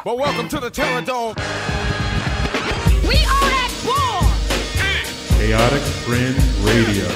Well, welcome to the Terror Dome. We are at war. Chaotic Fringe Radio.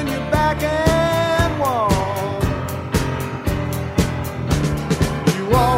You are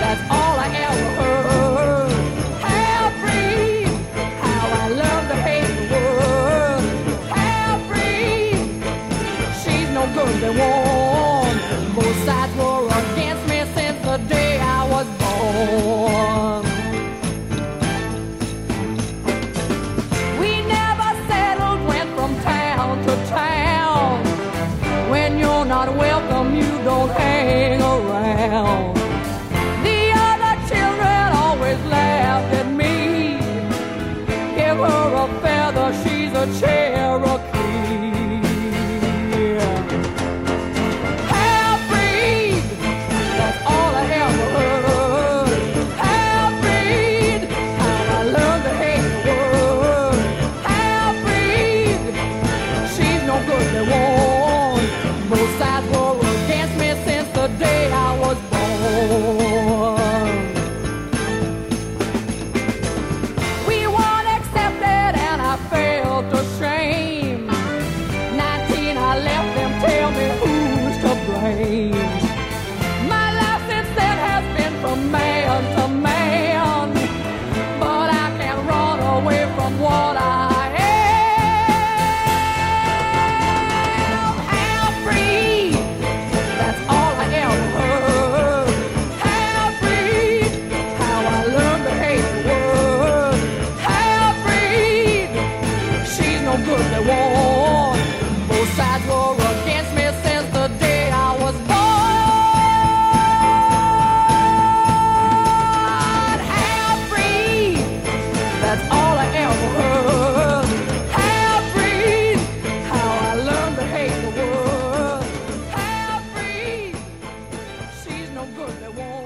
that's all I ever heard. Half-breed, how I love to hate the word. Half-breed, she's no good, they won. Both sides were against me since the day I was born. We never settled, went from town to town. When you're not welcome, you don't hang around. The other children always laughed at me. Give her a feather, she's a Cherokee. Half-breed, that's all I ever heard. Half-breed, how I learned to hate the word. Half-breed, she's no good, they won't. Both sides were against me since the day I was born. We weren't accepted and I felt ashamed. 19, I left them, tell me who's to blame. My life since then has been from man to man, but I can't run away from what I am. Half-breed, that's all I ever heard. Half-breed, how I learned to hate the word. Half-breed, she's no good, they won. Both sides were against me since the day I was born. Half-breed, that's all I ever heard. Half-breed, how I learned to hate the word. Half-breed, she's no good, they won't.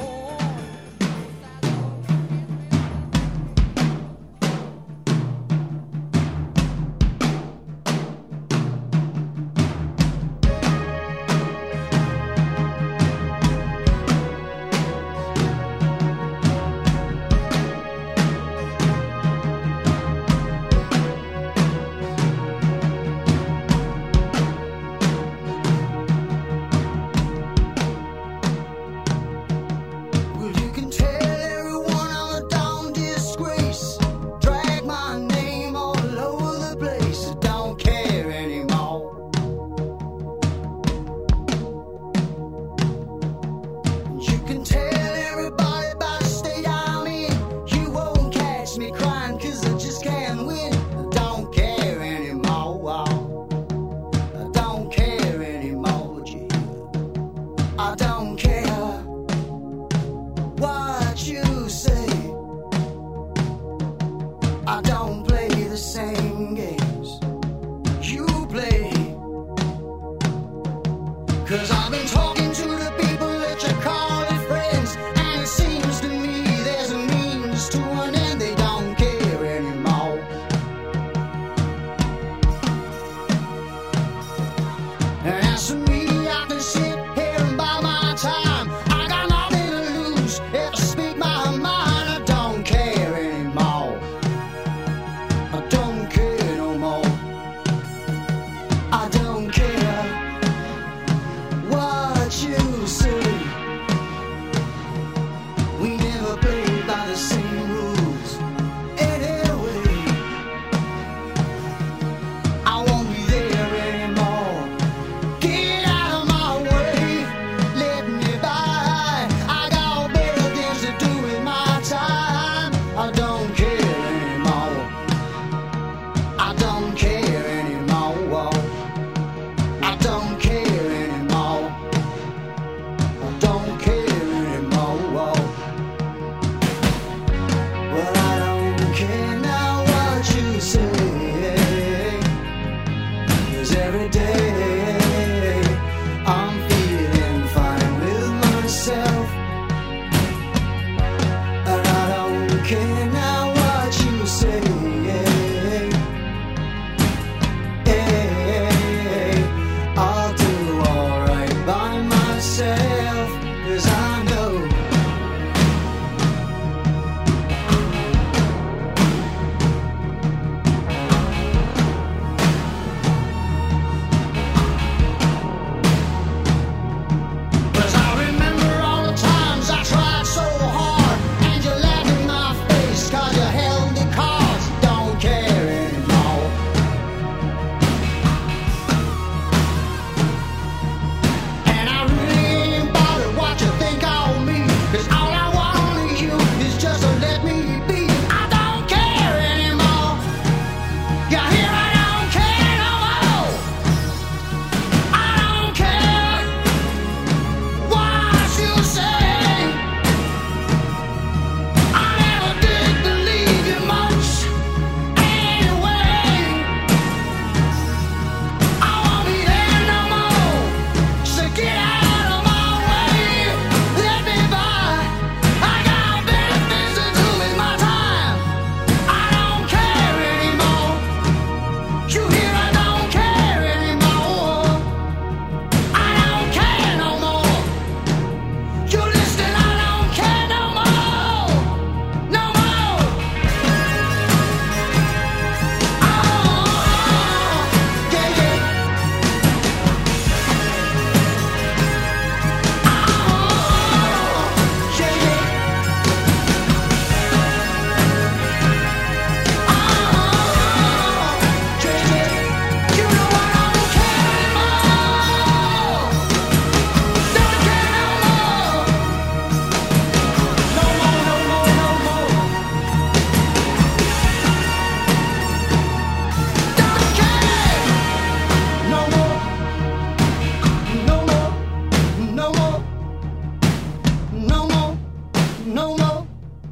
no more,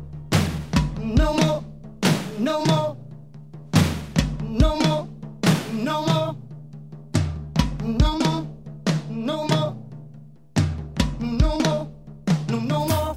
no more, no more, no more, no more, no more, no more, no more, no more.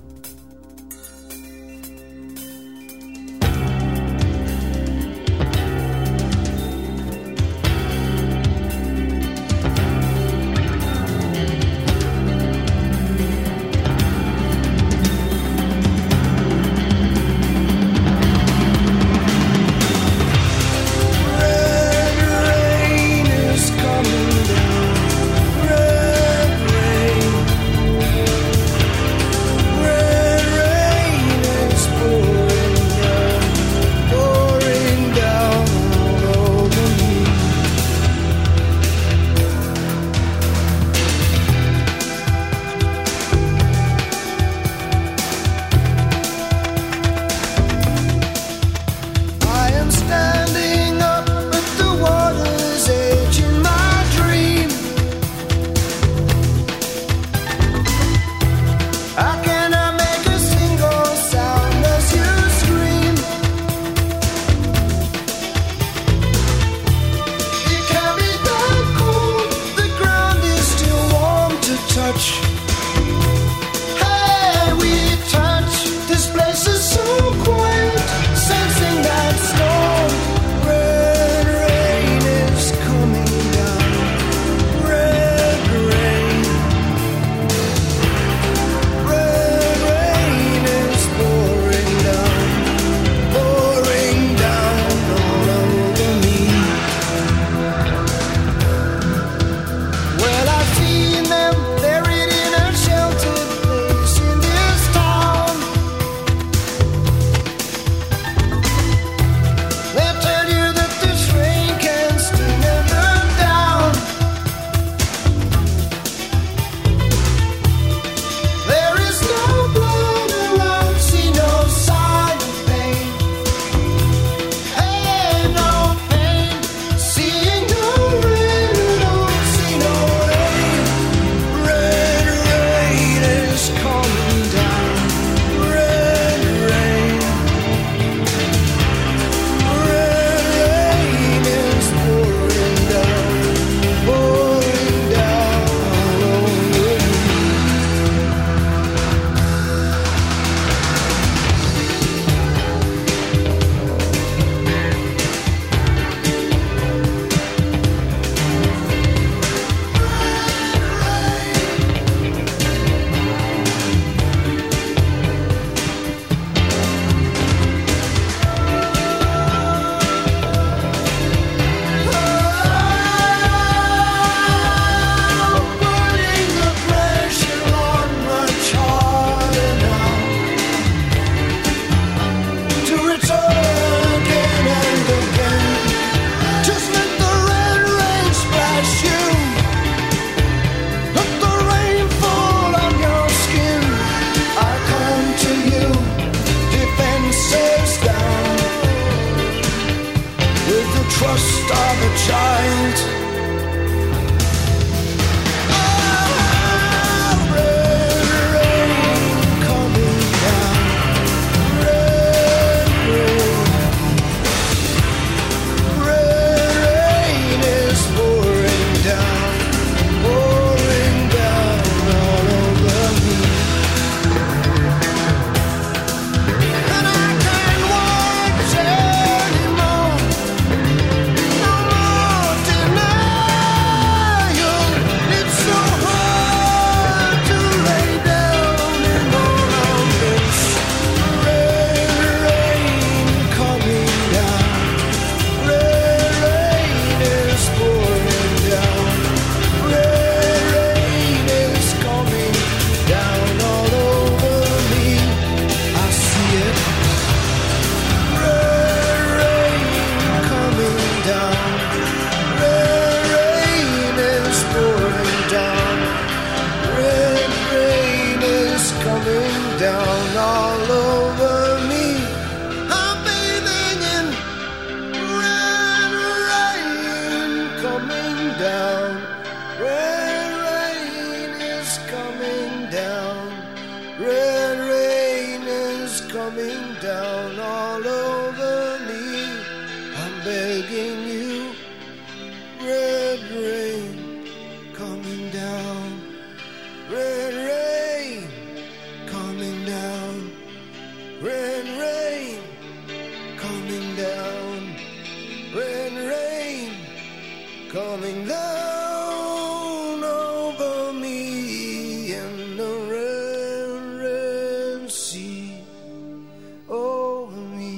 Red rain is coming down all over me. I'm begging you, red rain coming down, red rain coming down, red rain coming down, red rain coming down over me in the red, red sea over me,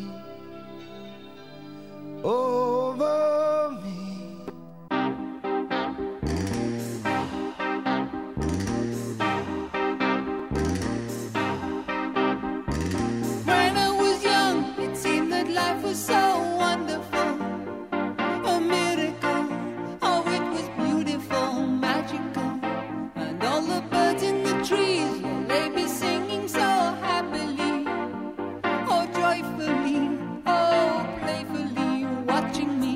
over me. When I was young, it seemed that life was so wonderful, a miracle. Oh, it was beautiful, magical, and all the birds in the trees, well, they be singing so happily, oh, joyfully, oh, playfully, watching me.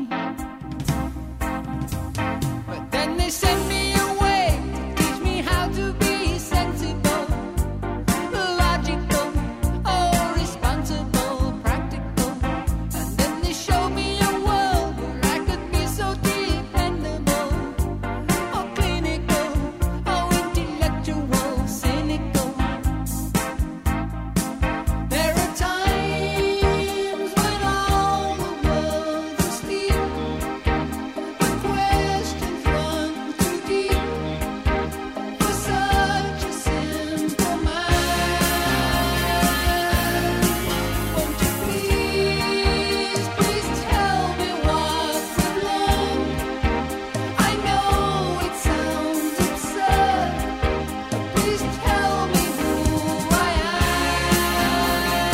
But then they sent me away to teach me how to be sensible, logical, oh, responsible, practical. And then they showed me a world where I could be so dependable, oh, clinical, oh, intellectual, cynical. There are times when all the world's asleep, but questions run too deep for such a simple mind. Won't you please, please tell me what's I've learned? I know it sounds absurd, but please tell me who I am.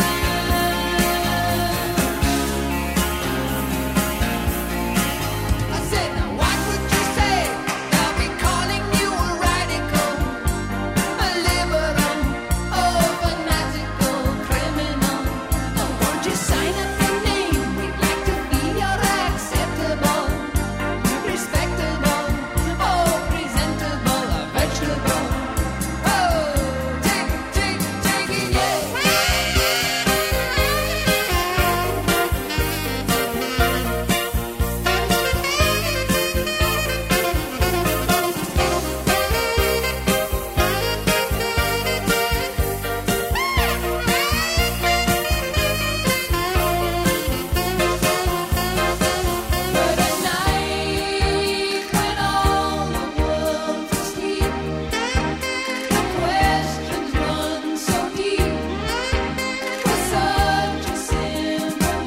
I said, now what would you say? They'll be calling you a radical, a liberal, oh, fanatical, criminal. Oh, won't you sign up your name? We'd like to be your acceptable, respectable, oh, presentable, a vegetable. Oh, take it, yeah. But at night, when all the world's asleep, the questions run so deep for such a simple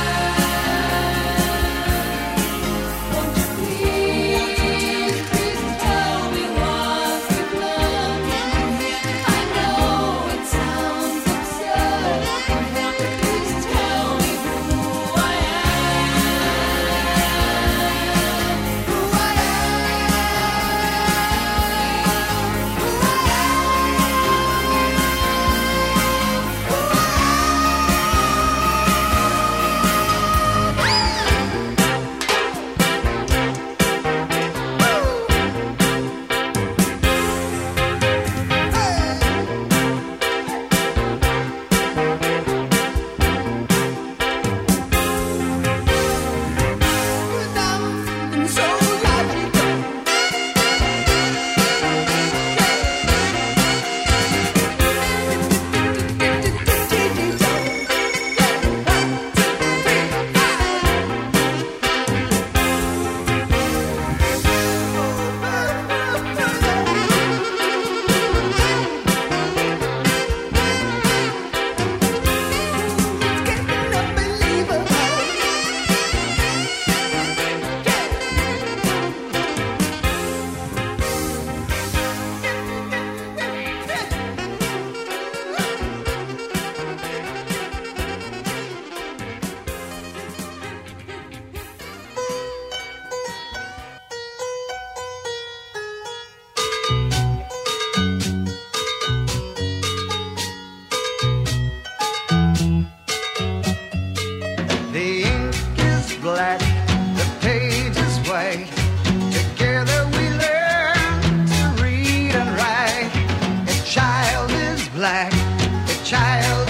mind. Won't you please, please tell me what you've learned? I know it sounds absurd, please tell me who I am. Who I and so logical. It's getting unbelievable. The ink is black, the page is white. Together we learn to read and write. A child is black, a child